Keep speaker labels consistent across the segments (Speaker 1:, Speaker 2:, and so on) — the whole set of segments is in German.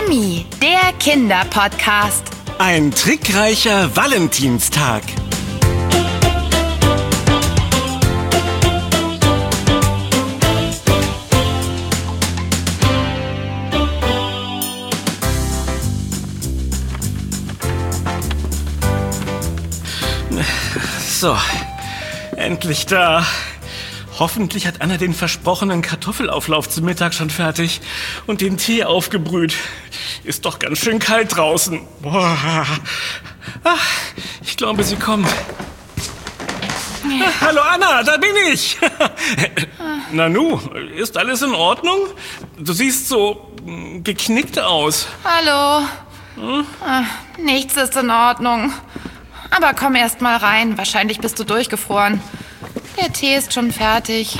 Speaker 1: Krimi, der Kinderpodcast.
Speaker 2: Ein trickreicher Valentinstag. So, endlich da. Hoffentlich hat Anna den versprochenen Kartoffelauflauf zum Mittag schon fertig und den Tee aufgebrüht. Ist doch ganz schön kalt draußen. Boah. Ach, ich glaube, sie kommt. Hallo Anna, da bin ich. Nanu, ist alles in Ordnung? Du siehst so geknickt aus.
Speaker 1: Hallo. Nichts ist in Ordnung. Aber komm erst mal rein. Wahrscheinlich bist du durchgefroren. Der Tee ist schon fertig.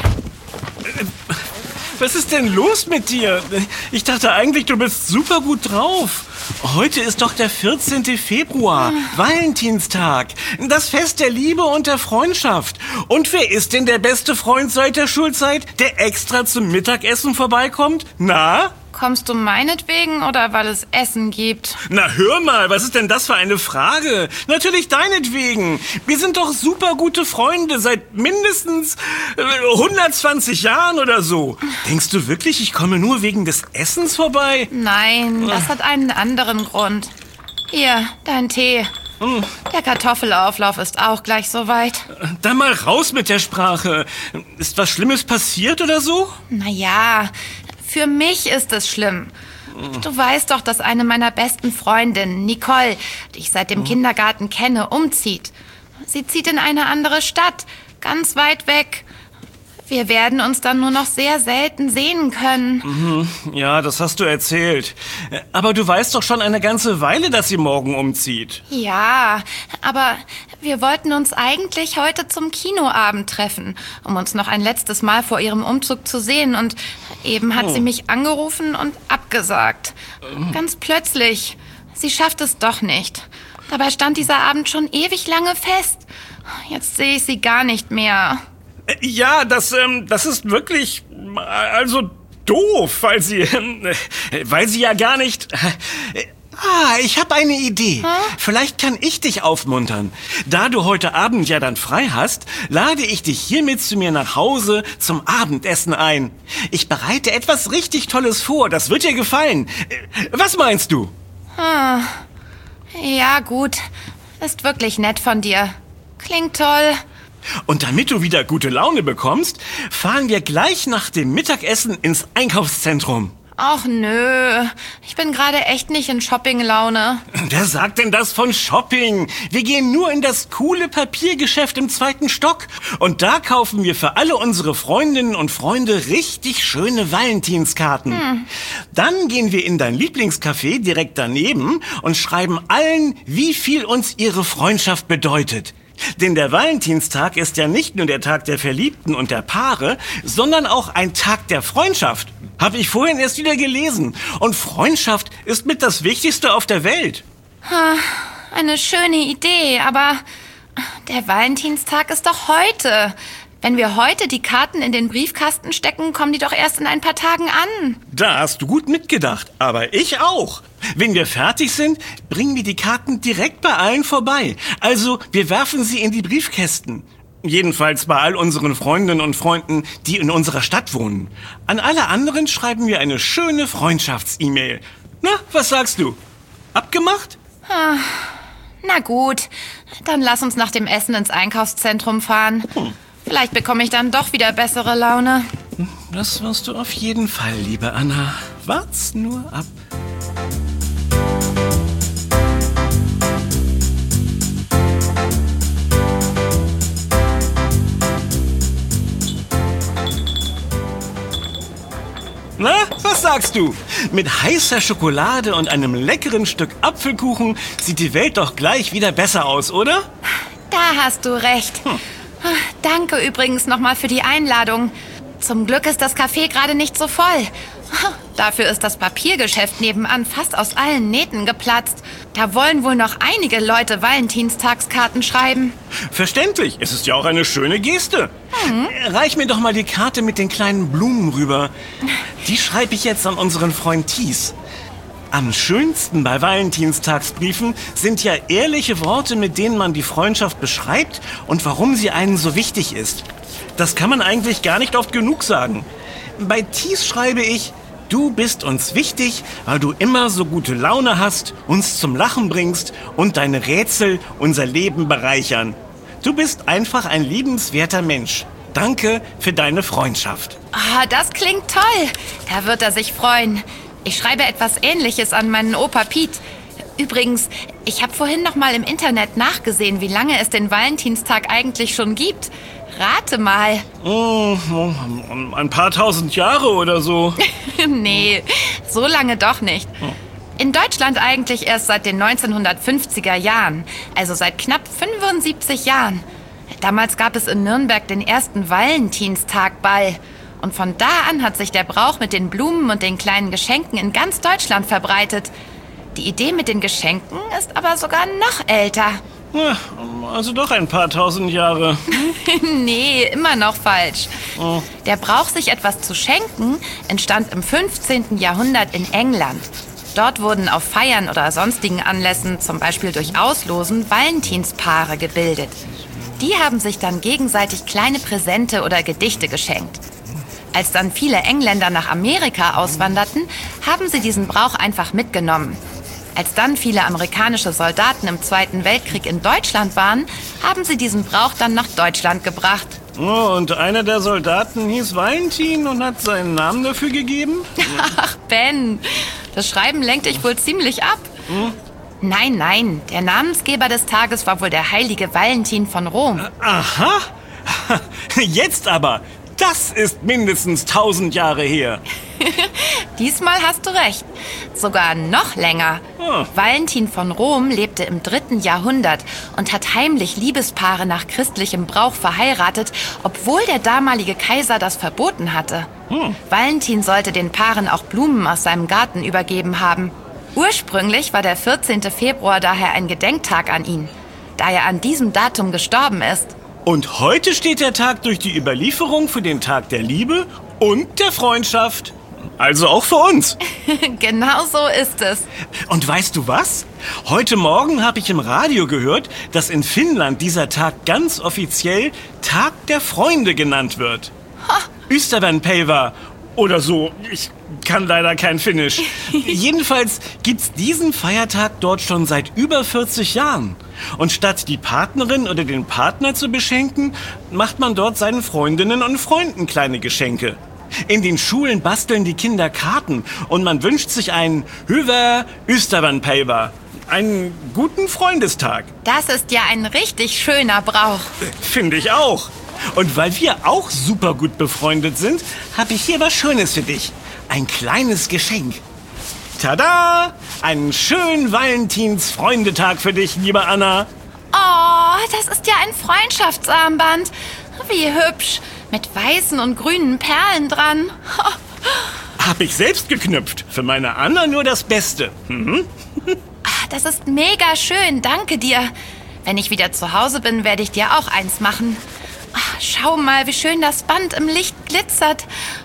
Speaker 2: Was ist denn los mit dir? Ich dachte eigentlich, du bist super gut drauf. Heute ist doch der 14. Februar, Valentinstag. Das Fest der Liebe und der Freundschaft. Und wer ist denn der beste Freund seit der Schulzeit, der extra zum Mittagessen vorbeikommt? Na?
Speaker 1: Kommst du meinetwegen oder weil es Essen gibt?
Speaker 2: Na hör mal, was ist denn das für eine Frage? Natürlich deinetwegen. Wir sind doch super gute Freunde seit mindestens 120 Jahren oder so. Denkst du wirklich, ich komme nur wegen des Essens vorbei?
Speaker 1: Nein, das hat einen anderen Grund. Hier, dein Tee. Der Kartoffelauflauf ist auch gleich soweit.
Speaker 2: Dann mal raus mit der Sprache. Ist was Schlimmes passiert oder so?
Speaker 1: Naja, für mich ist es schlimm. Du weißt doch, dass eine meiner besten Freundinnen, Nicole, die ich seit dem Kindergarten kenne, umzieht. Sie zieht in eine andere Stadt, ganz weit weg. Wir werden uns dann nur noch sehr selten sehen können.
Speaker 2: Ja, das hast du erzählt. Aber du weißt doch schon eine ganze Weile, dass sie morgen umzieht.
Speaker 1: Ja, aber wir wollten uns eigentlich heute zum Kinoabend treffen, um uns noch ein letztes Mal vor ihrem Umzug zu sehen. Und eben hat sie mich angerufen und abgesagt. Ganz plötzlich. Sie schafft es doch nicht. Dabei stand dieser Abend schon ewig lange fest. Jetzt sehe ich sie gar nicht mehr.
Speaker 2: Ja, das ist wirklich, also doof, weil sie ja gar nicht... ich habe eine Idee. Vielleicht kann ich dich aufmuntern. Da du heute Abend ja dann frei hast, lade ich dich hiermit zu mir nach Hause zum Abendessen ein. Ich bereite etwas richtig Tolles vor, das wird dir gefallen. Was meinst du?
Speaker 1: Ja, gut. Ist wirklich nett von dir. Klingt toll.
Speaker 2: Und damit du wieder gute Laune bekommst, fahren wir gleich nach dem Mittagessen ins Einkaufszentrum.
Speaker 1: Ach nö, ich bin gerade echt nicht in Shopping-Laune.
Speaker 2: Wer sagt denn das von Shopping? Wir gehen nur in das coole Papiergeschäft im 2. Stock. Und da kaufen wir für alle unsere Freundinnen und Freunde richtig schöne Valentinskarten. Dann gehen wir in dein Lieblingscafé direkt daneben und schreiben allen, wie viel uns ihre Freundschaft bedeutet. Denn der Valentinstag ist ja nicht nur der Tag der Verliebten und der Paare, sondern auch ein Tag der Freundschaft. Habe ich vorhin erst wieder gelesen. Und Freundschaft ist mit das Wichtigste auf der Welt.
Speaker 1: Eine schöne Idee, aber der Valentinstag ist doch heute. Wenn wir heute die Karten in den Briefkasten stecken, kommen die doch erst in ein paar Tagen an.
Speaker 2: Da hast du gut mitgedacht, aber ich auch. Wenn wir fertig sind, bringen wir die Karten direkt bei allen vorbei. Also, wir werfen sie in die Briefkästen. Jedenfalls bei all unseren Freundinnen und Freunden, die in unserer Stadt wohnen. An alle anderen schreiben wir eine schöne Freundschafts-E-Mail. Na, was sagst du? Abgemacht?
Speaker 1: Na gut, dann lass uns nach dem Essen ins Einkaufszentrum fahren. Vielleicht bekomme ich dann doch wieder bessere Laune.
Speaker 2: Das wirst du auf jeden Fall, liebe Anna. Wart's nur ab. Na, was sagst du? Mit heißer Schokolade und einem leckeren Stück Apfelkuchen sieht die Welt doch gleich wieder besser aus, oder?
Speaker 1: Da hast du recht. Danke übrigens nochmal für die Einladung. Zum Glück ist das Café gerade nicht so voll. Dafür ist das Papiergeschäft nebenan fast aus allen Nähten geplatzt. Da wollen wohl noch einige Leute Valentinstagskarten schreiben.
Speaker 2: Verständlich, es ist ja auch eine schöne Geste. Reich mir doch mal die Karte mit den kleinen Blumen rüber. Die schreibe ich jetzt an unseren Freund Thies. Am schönsten bei Valentinstagsbriefen sind ja ehrliche Worte, mit denen man die Freundschaft beschreibt und warum sie einen so wichtig ist. Das kann man eigentlich gar nicht oft genug sagen. Bei Thies schreibe ich: Du bist uns wichtig, weil du immer so gute Laune hast, uns zum Lachen bringst und deine Rätsel unser Leben bereichern. Du bist einfach ein liebenswerter Mensch. Danke für deine Freundschaft.
Speaker 1: Ah, das klingt toll. Da wird er sich freuen. Ich schreibe etwas Ähnliches an meinen Opa Piet. Übrigens, ich habe vorhin noch mal im Internet nachgesehen, wie lange es den Valentinstag eigentlich schon gibt. Rate mal.
Speaker 2: Ein paar tausend Jahre oder so.
Speaker 1: Nee, so lange doch nicht. In Deutschland eigentlich erst seit den 1950er Jahren, also seit knapp 75 Jahren. Damals gab es in Nürnberg den ersten Valentinstagball. Und von da an hat sich der Brauch mit den Blumen und den kleinen Geschenken in ganz Deutschland verbreitet. Die Idee mit den Geschenken ist aber sogar noch älter.
Speaker 2: Ja, also doch ein paar tausend Jahre.
Speaker 1: Nee, immer noch falsch. Der Brauch, sich etwas zu schenken, entstand im 15. Jahrhundert in England. Dort wurden auf Feiern oder sonstigen Anlässen, zum Beispiel durch Auslosen, Valentinspaare gebildet. Die haben sich dann gegenseitig kleine Präsente oder Gedichte geschenkt. Als dann viele Engländer nach Amerika auswanderten, haben sie diesen Brauch einfach mitgenommen. Als dann viele amerikanische Soldaten im Zweiten Weltkrieg in Deutschland waren, haben sie diesen Brauch dann nach Deutschland gebracht.
Speaker 2: Oh, und einer der Soldaten hieß Valentin und hat seinen Namen dafür gegeben?
Speaker 1: Ach, Ben, das Schreiben lenkt dich wohl ziemlich ab. Nein, der Namensgeber des Tages war wohl der heilige Valentin von Rom.
Speaker 2: Aha, jetzt aber. Das ist mindestens 1000 Jahre her.
Speaker 1: Diesmal hast du recht. Sogar noch länger. Valentin von Rom lebte im 3. Jahrhundert und hat heimlich Liebespaare nach christlichem Brauch verheiratet, obwohl der damalige Kaiser das verboten hatte. Valentin sollte den Paaren auch Blumen aus seinem Garten übergeben haben. Ursprünglich war der 14. Februar daher ein Gedenktag an ihn, da er an diesem Datum gestorben ist.
Speaker 2: Und heute steht der Tag durch die Überlieferung für den Tag der Liebe und der Freundschaft. Also auch für uns.
Speaker 1: Genau so ist es.
Speaker 2: Und weißt du was? Heute Morgen habe ich im Radio gehört, dass in Finnland dieser Tag ganz offiziell Tag der Freunde genannt wird. Ystävänpäivä oder so. Ich kann leider kein Finnisch. Jedenfalls gibt's diesen Feiertag dort schon seit über 40 Jahren. Und statt die Partnerin oder den Partner zu beschenken, macht man dort seinen Freundinnen und Freunden kleine Geschenke. In den Schulen basteln die Kinder Karten und man wünscht sich einen Hyvää ystävänpäivää, einen guten Freundestag.
Speaker 1: Das ist ja ein richtig schöner Brauch.
Speaker 2: Finde ich auch. Und weil wir auch super gut befreundet sind, habe ich hier was Schönes für dich. Ein kleines Geschenk. Tada! Einen schönen Valentins-Freundetag für dich, liebe Anna.
Speaker 1: Oh, das ist ja ein Freundschaftsarmband. Wie hübsch. Mit weißen und grünen Perlen dran.
Speaker 2: Hab ich selbst geknüpft. Für meine Anna nur das Beste.
Speaker 1: Das ist mega schön. Danke dir. Wenn ich wieder zu Hause bin, werde ich dir auch eins machen. Schau mal, wie schön das Band im Licht glitzert.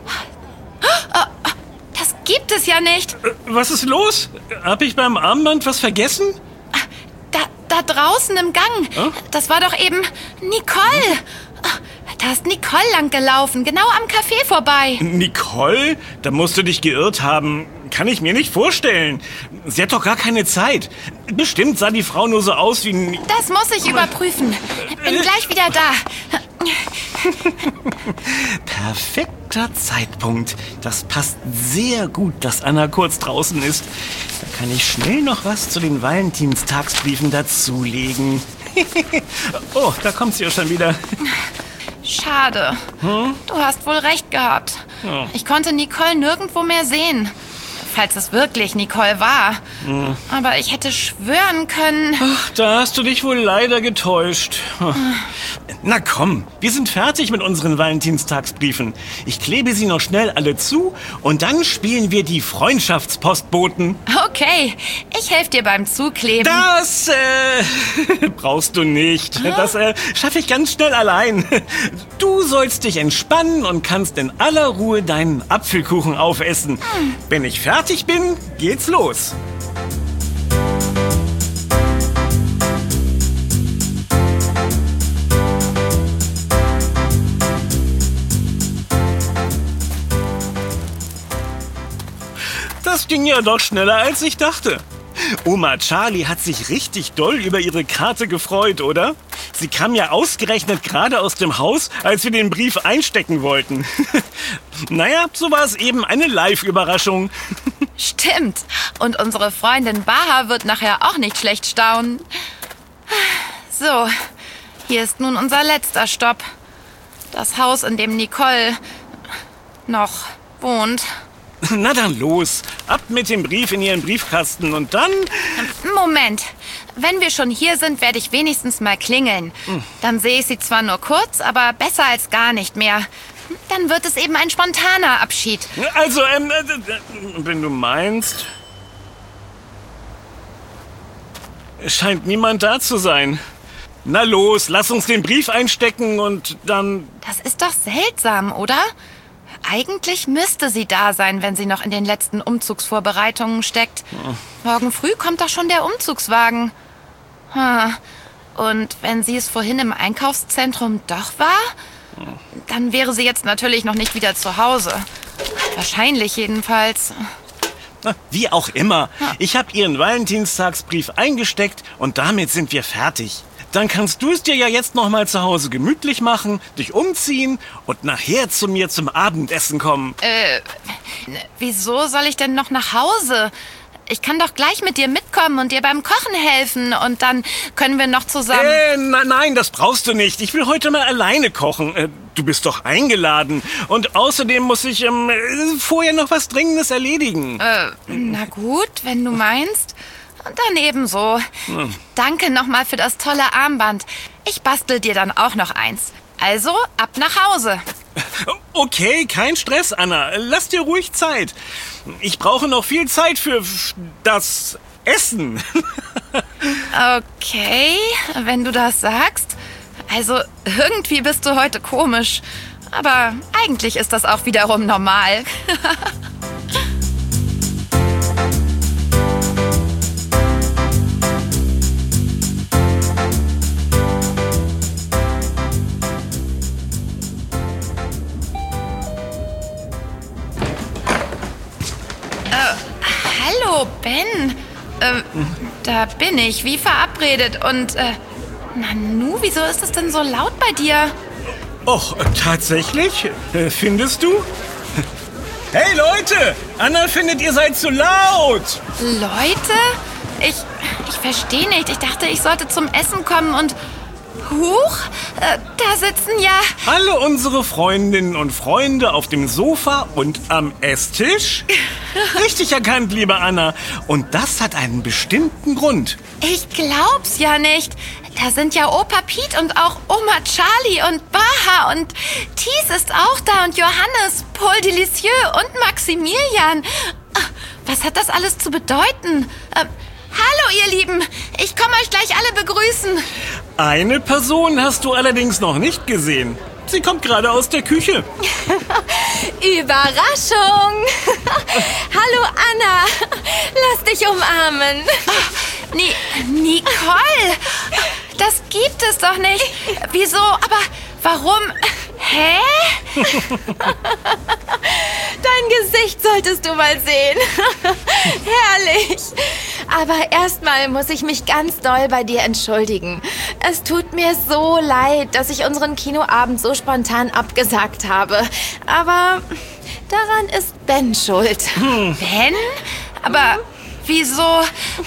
Speaker 1: Das gibt es ja nicht.
Speaker 2: Was ist los? Hab ich beim Armband was vergessen?
Speaker 1: Da draußen im Gang. Das war doch eben Nicole. Da ist Nicole lang gelaufen, genau am Café vorbei.
Speaker 2: Nicole? Da musst du dich geirrt haben. Kann ich mir nicht vorstellen. Sie hat doch gar keine Zeit. Bestimmt sah die Frau nur so aus wie...
Speaker 1: Das muss ich überprüfen. Bin gleich wieder da.
Speaker 2: Perfekter Zeitpunkt. Das passt sehr gut, dass Anna kurz draußen ist. Da kann ich schnell noch was zu den Valentinstagsbriefen dazulegen. Oh, da kommt sie ja schon wieder.
Speaker 1: Schade. Du hast wohl recht gehabt. Ich konnte Nicole nirgendwo mehr sehen. Falls es wirklich Nicole war. Aber ich hätte schwören können...
Speaker 2: Ach, da hast du dich wohl leider getäuscht. Na komm, wir sind fertig mit unseren Valentinstagsbriefen. Ich klebe sie noch schnell alle zu und dann spielen wir die Freundschaftspostboten.
Speaker 1: Okay, ich helfe dir beim Zukleben.
Speaker 2: Das brauchst du nicht. Das schaffe ich ganz schnell allein. Du sollst dich entspannen und kannst in aller Ruhe deinen Apfelkuchen aufessen. Wenn ich fertig bin, geht's los. Das ging ja doch schneller, als ich dachte. Oma Charlie hat sich richtig doll über ihre Karte gefreut, oder? Sie kam ja ausgerechnet gerade aus dem Haus, als wir den Brief einstecken wollten. Naja, so war es eben eine Live-Überraschung.
Speaker 1: Stimmt. Und unsere Freundin Baha wird nachher auch nicht schlecht staunen. So, hier ist nun unser letzter Stopp. Das Haus, in dem Nicole noch wohnt.
Speaker 2: Na dann los, ab mit dem Brief in Ihren Briefkasten und dann...
Speaker 1: Moment, wenn wir schon hier sind, werde ich wenigstens mal klingeln. Dann sehe ich sie zwar nur kurz, aber besser als gar nicht mehr. Dann wird es eben ein spontaner Abschied.
Speaker 2: Also, wenn du meinst... Es scheint niemand da zu sein. Na los, lass uns den Brief einstecken und dann...
Speaker 1: Das ist doch seltsam, oder? Eigentlich müsste sie da sein, wenn sie noch in den letzten Umzugsvorbereitungen steckt. Morgen früh kommt doch schon der Umzugswagen. Und wenn sie es vorhin im Einkaufszentrum doch war, dann wäre sie jetzt natürlich noch nicht wieder zu Hause. Wahrscheinlich jedenfalls.
Speaker 2: Wie auch immer. Ich habe Ihren Valentinstagsbrief eingesteckt und damit sind wir fertig. Dann kannst du es dir ja jetzt noch mal zu Hause gemütlich machen, dich umziehen und nachher zu mir zum Abendessen kommen.
Speaker 1: Wieso soll ich denn noch nach Hause? Ich kann doch gleich mit dir mitkommen und dir beim Kochen helfen und dann können wir noch zusammen...
Speaker 2: Nein, das brauchst du nicht. Ich will heute mal alleine kochen. Du bist doch eingeladen. Und außerdem muss ich vorher noch was Dringendes erledigen.
Speaker 1: Na gut, wenn du meinst... Und dann ebenso. Danke nochmal für das tolle Armband. Ich bastel dir dann auch noch eins. Also, ab nach Hause.
Speaker 2: Okay, kein Stress, Anna. Lass dir ruhig Zeit. Ich brauche noch viel Zeit für das Essen.
Speaker 1: Okay, wenn du das sagst. Also, irgendwie bist du heute komisch. Aber eigentlich ist das auch wiederum normal. Hallo, Ben. Da bin ich, wie verabredet. Und, Nanu, wieso ist es denn so laut bei dir?
Speaker 2: Och, tatsächlich? Findest du? Hey, Leute! Anna findet, ihr seid zu laut!
Speaker 1: Leute? Ich verstehe nicht. Ich dachte, ich sollte zum Essen kommen und... Huch, da sitzen ja...
Speaker 2: Alle unsere Freundinnen und Freunde auf dem Sofa und am Esstisch? Richtig erkannt, liebe Anna. Und das hat einen bestimmten Grund.
Speaker 1: Ich glaub's ja nicht. Da sind ja Opa Piet und auch Oma Charlie und Baha und Thies ist auch da und Johannes, Paul Delicieux und Maximilian. Was hat das alles zu bedeuten? Hallo, ihr Lieben. Ich komme euch gleich alle begrüßen.
Speaker 2: Eine Person hast du allerdings noch nicht gesehen. Sie kommt gerade aus der Küche.
Speaker 3: Überraschung! Hallo, Anna. Lass dich umarmen.
Speaker 1: Nicole, das gibt es doch nicht. Wieso? Aber warum? Hä?
Speaker 3: Dein Gesicht solltest du mal sehen. Herrlich. Aber erstmal muss ich mich ganz doll bei dir entschuldigen. Es tut mir so leid, dass ich unseren Kinoabend so spontan abgesagt habe. Aber daran ist Ben schuld.
Speaker 1: Ben? Aber wieso?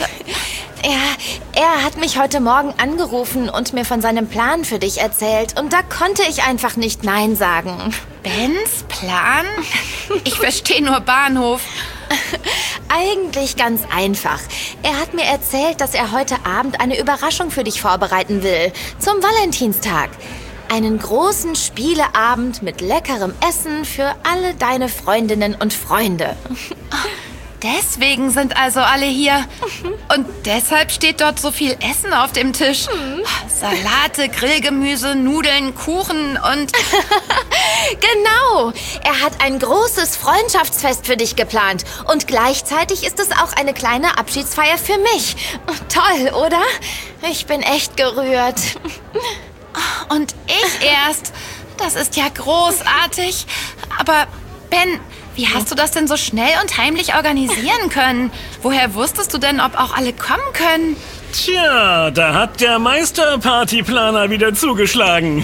Speaker 3: Er hat mich heute Morgen angerufen und mir von seinem Plan für dich erzählt. Und da konnte ich einfach nicht Nein sagen.
Speaker 1: Bens Plan? Ich verstehe nur Bahnhof.
Speaker 3: Eigentlich ganz einfach. Er hat mir erzählt, dass er heute Abend eine Überraschung für dich vorbereiten will. Zum Valentinstag. einen großen Spieleabend mit leckerem Essen für alle deine Freundinnen und Freunde.
Speaker 1: Deswegen sind also alle hier. Und deshalb steht dort so viel Essen auf dem Tisch. Salate, Grillgemüse, Nudeln, Kuchen und...
Speaker 3: Genau. Er hat ein großes Freundschaftsfest für dich geplant. Und gleichzeitig ist es auch eine kleine Abschiedsfeier für mich. Toll, oder? Ich bin echt gerührt.
Speaker 1: Und ich erst. Das ist ja großartig. Aber Ben... Wie hast du das denn so schnell und heimlich organisieren können? Woher wusstest du denn, ob auch alle kommen können?
Speaker 2: Tja, da hat der Meisterpartyplaner wieder zugeschlagen.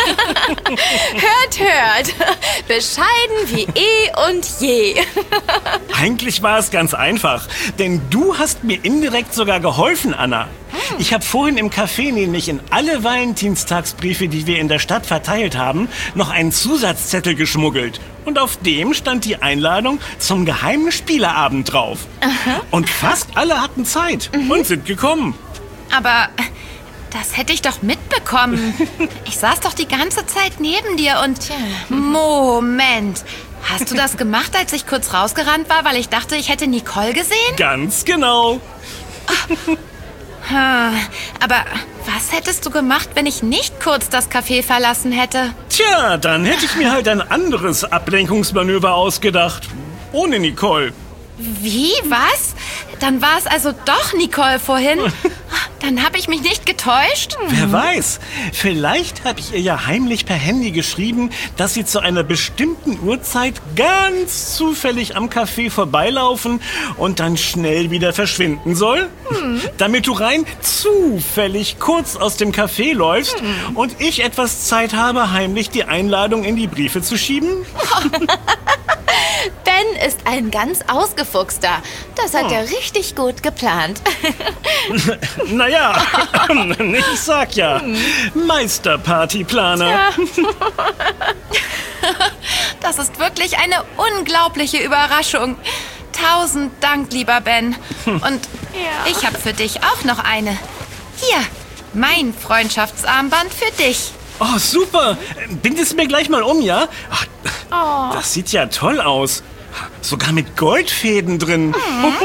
Speaker 3: Hört. Bescheiden wie eh und je.
Speaker 2: Eigentlich war es ganz einfach, denn du hast mir indirekt sogar geholfen, Anna. Ich habe vorhin im Café nämlich in alle Valentinstagsbriefe, die wir in der Stadt verteilt haben, noch einen Zusatzzettel geschmuggelt. Und auf dem stand die Einladung zum geheimen Spieleabend drauf. Und fast alle hatten Zeit und sind gekommen.
Speaker 1: Aber das hätte ich doch mitbekommen. Ich saß doch die ganze Zeit neben dir und... Moment. Hast du das gemacht, als ich kurz rausgerannt war, weil ich dachte, ich hätte Nicole gesehen?
Speaker 2: Ganz genau.
Speaker 1: Aber was hättest du gemacht, wenn ich nicht kurz das Café verlassen hätte?
Speaker 2: Tja, dann hätte ich mir halt ein anderes Ablenkungsmanöver ausgedacht. Ohne Nicole.
Speaker 1: Wie? Was? Dann war es also doch Nicole vorhin? Dann habe ich mich nicht getäuscht?
Speaker 2: Wer weiß, vielleicht habe ich ihr ja heimlich per Handy geschrieben, dass sie zu einer bestimmten Uhrzeit ganz zufällig am Café vorbeilaufen und dann schnell wieder verschwinden soll. Damit du rein zufällig kurz aus dem Café läufst und ich etwas Zeit habe, heimlich die Einladung in die Briefe zu schieben.
Speaker 3: Ben ist ein ganz Ausgefuchster. Das hat er richtig gut geplant.
Speaker 2: Naja, ich sag ja, Meisterpartyplaner.
Speaker 3: Ja.
Speaker 1: Das ist wirklich eine unglaubliche Überraschung. 1000 Dank, lieber Ben. Und ich habe für dich auch noch eine. Hier, mein Freundschaftsarmband für dich.
Speaker 2: Oh, super. Bind es mir gleich mal um, ja? Ach, das sieht ja toll aus. Sogar mit Goldfäden drin.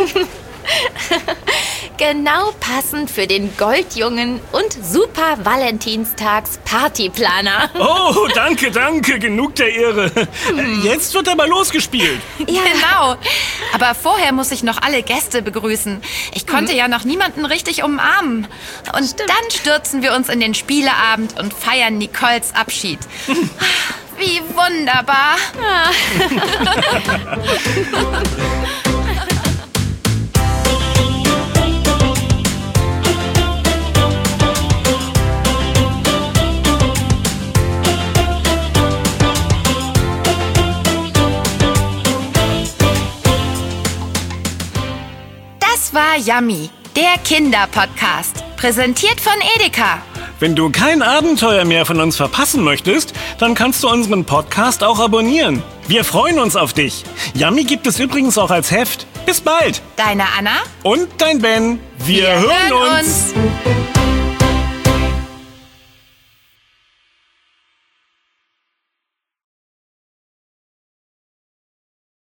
Speaker 3: Genau passend für den Goldjungen und super Valentinstags Partyplaner.
Speaker 2: Oh, danke. Genug der Ehre. Jetzt wird aber losgespielt.
Speaker 1: Ja. Genau. Aber vorher muss ich noch alle Gäste begrüßen. Ich konnte ja noch niemanden richtig umarmen. Und dann stürzen wir uns in den Spieleabend und feiern Nicoles Abschied. Wie wunderbar. Das war Yummy, der Kinderpodcast. Präsentiert von Edeka.
Speaker 2: Wenn du kein Abenteuer mehr von uns verpassen möchtest, dann kannst du unseren Podcast auch abonnieren. Wir freuen uns auf dich. Yummy gibt es übrigens auch als Heft. Bis bald.
Speaker 1: Deine Anna
Speaker 2: und dein Ben. Wir hören uns.